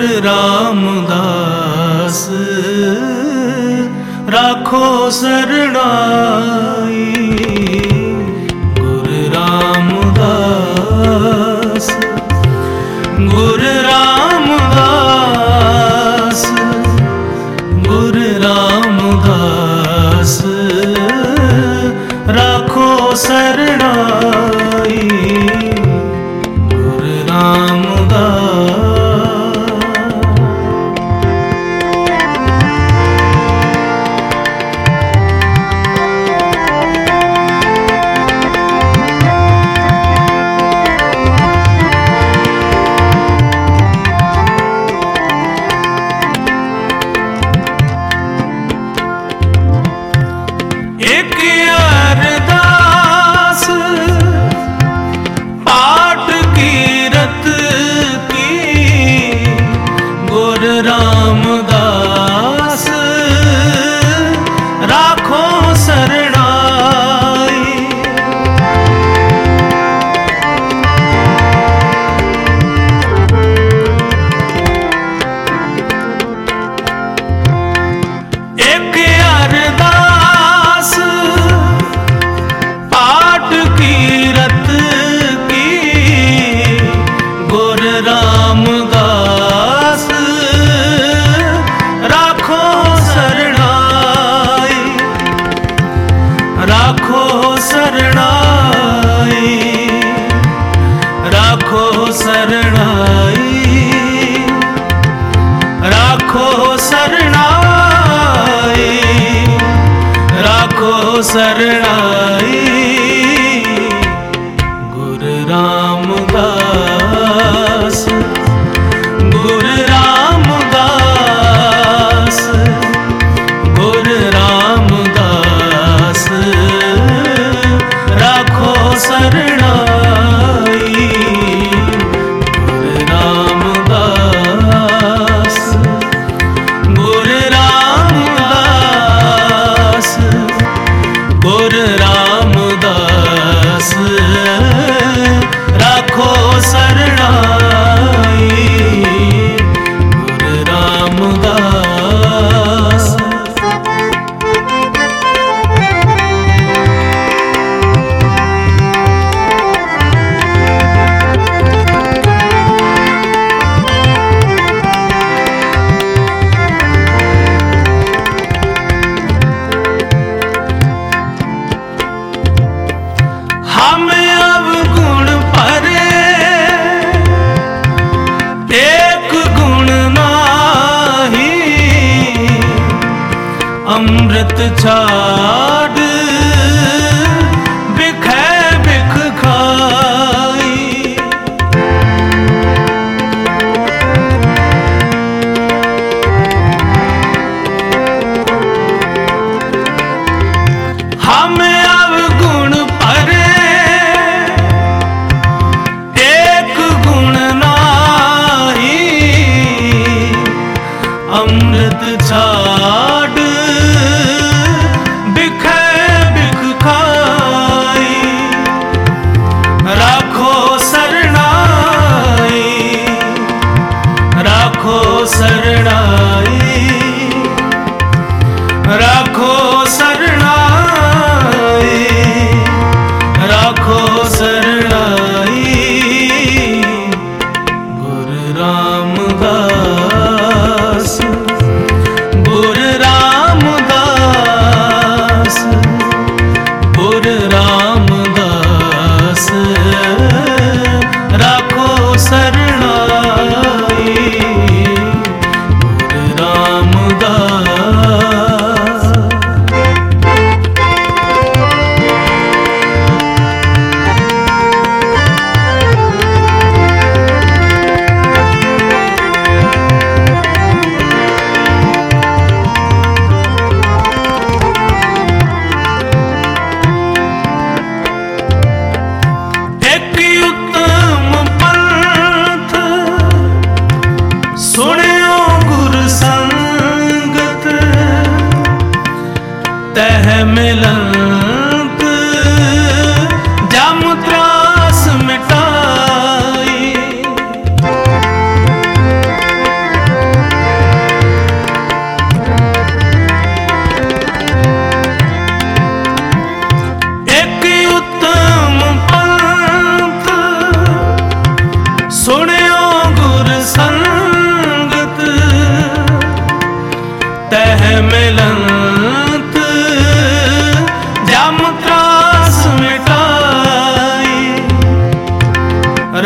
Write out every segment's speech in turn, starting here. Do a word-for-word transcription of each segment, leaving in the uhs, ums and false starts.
रामदास राखो सरणाई। गुरु रामदास गुरु रामदास गुरु रामदास राखो सरणाई। गुरु रामदास रामदास राखो सरणाई। एक अरदास पाठ कीरत की गुरु रामदास राखो सरणाई। राखो सरणाई राखो सरणाई राखो सरणाई राखो सरणाई। गुरु रामदास गुरु रामदास गुरु रामदास राखो सरणाई। गुरु रामदास गुरु रामदास गुरु रामदास राखो सरणाई। गुरु रामदास हम अवगुण परे एक गुण नाही। अमृत छाड़ बिखै बिख खाई। हम अवगुण परे एक गुण नाही। अमृत छाड़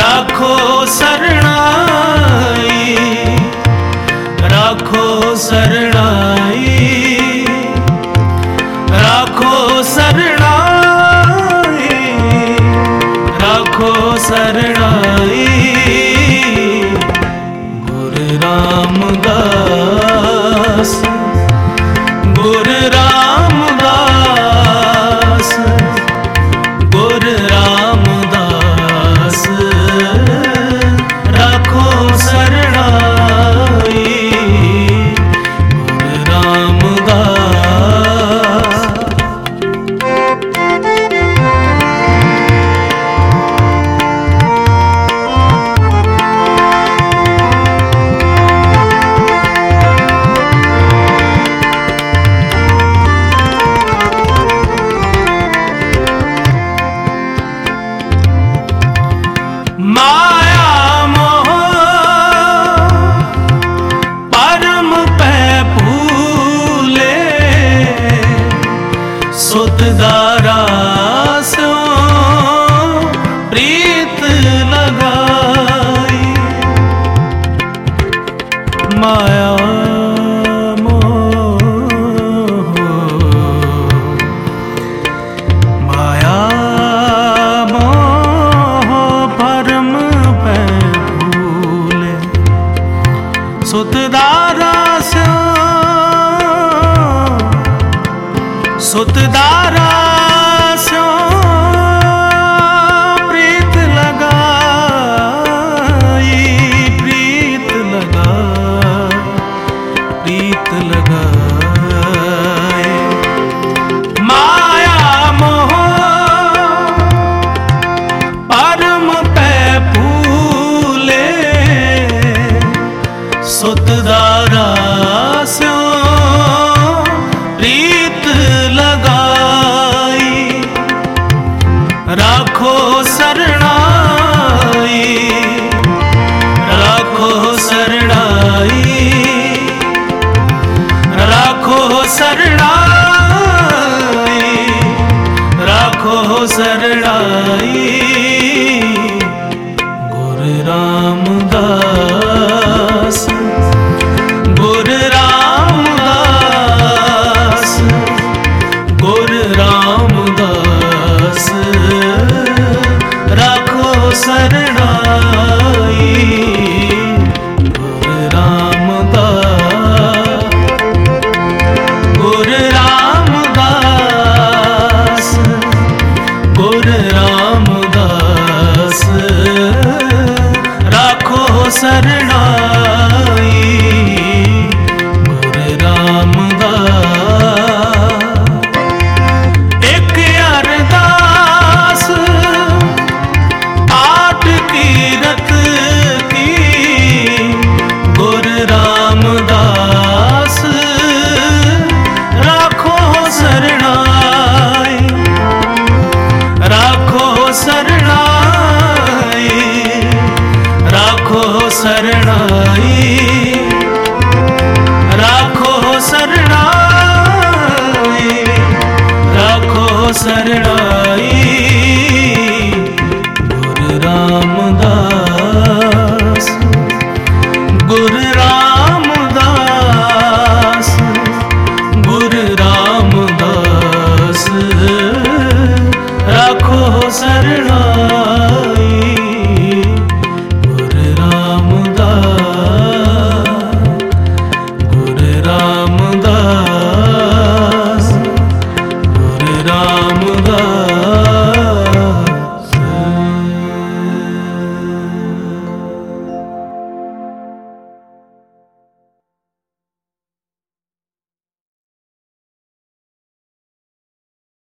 राखो शरणाई, राखो शरणाई, राखो शरणाई, राखो शरणाई। गुरु रामदास, गुरु रामदास, गुरु रामदास, राखो शरणाई, गुरु रामदास। माया मोह परम पै फूले, सुत दारा स्यों प्रीत लगाई। माया सुत दारा स्यों, सुत दारा स्यों प्रीत लगाई, प्रीत लगा, प्रीत लगाए। माया मोह परम पै फूले, सुत दारा स्यों प्रीत लगाई। राखो शरणाई, राखो शरणाई, राखो शरणाई, राखो शरणाई। गुरु रामदास, गुरु रामदास, गुरु रामदास, राखो शरणाई, गुरु रामदास, गुरु रामदास, गुरु रामदास, राखो शरणाई, गुरु रामदास। एक अरदास आठ कीरत की, गुरु रामदास, राखो शरणाई, राखो शरणाई, राखो शरणाई।